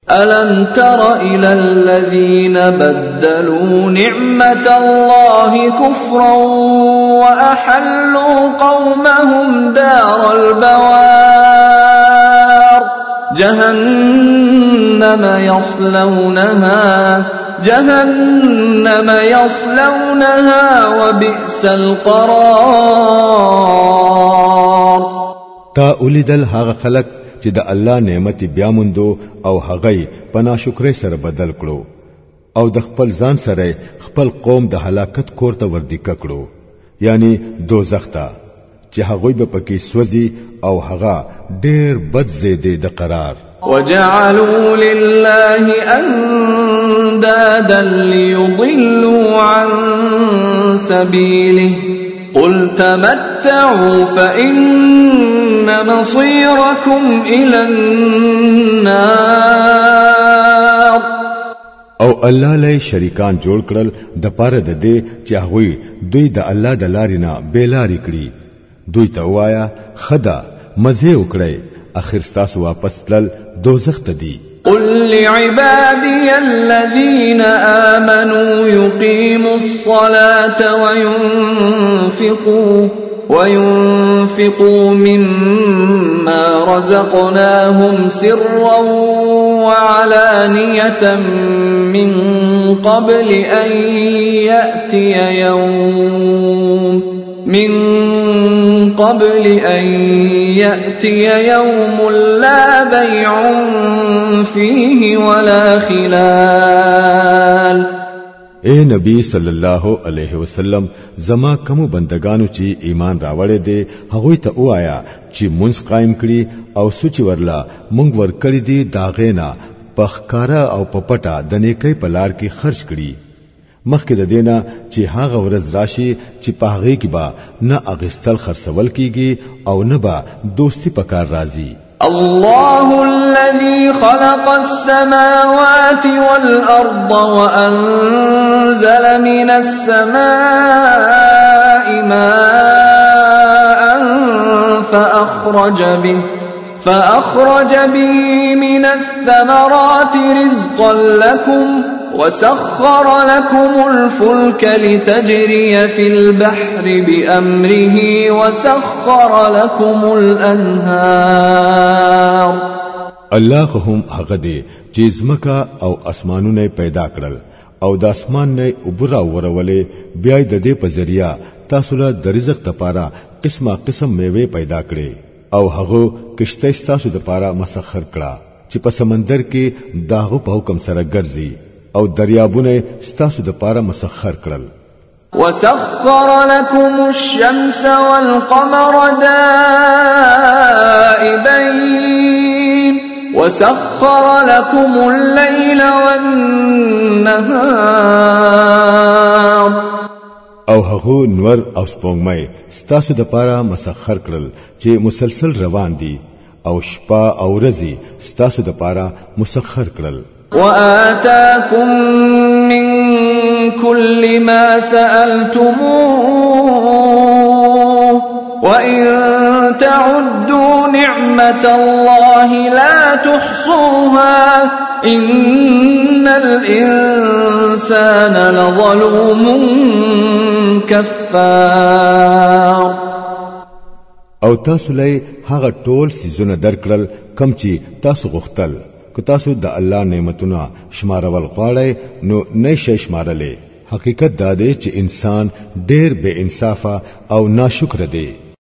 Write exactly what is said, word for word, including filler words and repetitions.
ألم تر إلى الذين بدلوا نعمة الله كفرا وأحلوا قومهم دار البوار جهنم يصلونها جهنم يصلونها وبئس القرار. تا اولیدل هغه خلق چې د الله نعمت بیا موندو او هغه په ناشکرۍ سره بدل کړو او د خپل ځان سره خپل قوم د هلاکت کور ته وردی کړو، یعنی دوزخ ته چې هغه به پکې سوځي او هغه ډېر بد زیاده د قرار. وجعلوا لله أندادا ليضلوا عن سبيله قل تمتعوا فإن مصيركم إلى النار. او الله له شریکان جوړ کړل د پاره د دې چې هغه دوی د الله د لارې نه بیلاری کړي. دوی ته وایا خدا مزه وکړي، اخر تاسو واپس تل دوزخ ته دي. قل لعبادي الذين آمنوا يقيموا الصلاة وينفقوا وينفقوا مما رزقناهم سرا وعلانية من قبل أن يأتي يوم من قبل أن يأتي يوم لا بيع فيه ولا خلال. اے نبی صلی الله علیه وسلم زما کوم بندگانو چې ایمان راوړې دي هغه ته وایا چې مونږ قائم کړي او سوچ ورلا مونږ ور کړی دي داغینا پخکارا او پپټا د نیکي په لار کې خرج کړي مخکې د دینه چې هغه ورځ راشي چې په هغه کې با نه اغستل خرڅول کیږي او نه با دوستی پکار راځي. الله الذي خلق السماوات والأرض وأنزل من السماء ماء فأخرج به فأخرج به من الثمرات رزقا لكم وسخر لكم الفلك لتجري في البحر بأمره وسخر لكم الأنهار. الله هم هغه دی چې زمکا او اسمانونه پیدا کړل او د اسمان نه وبرا ورولې بیا د دې په ذریعہ تاسو له د رزق لپاره قسمه قسم میوه پیدا کړې او هغه کشته تاسو د لپاره مسخر کړه چې په سمندر کې داغو په حکم سره ګرځي او دریابونه ستاسو د پاره مسخر کړل. وسخر لكم الشمس والقمر دائبين وسخر لكم الليل والنهار. او هغه نور او سپوږمۍ ستاسو د پاره مسخر کړل چې مسلسل روان دي او شپه او ورځې ستاسو د پاره مسخر کړل. وآتاكم من كل ما سألتموه وإن تعدوا نعمة الله لا تحصوها إن الإنسان لظلوم كفار. او تاسو لای هغه ټول سيزونه درکړل کم چې تاسو غوښتل که تاسو د الله نعمتونه شمارول غواړئ نو نشئ شمارلې. حقیقت دا دی چې انسان ډېر بے انصافه او ناشکر دی.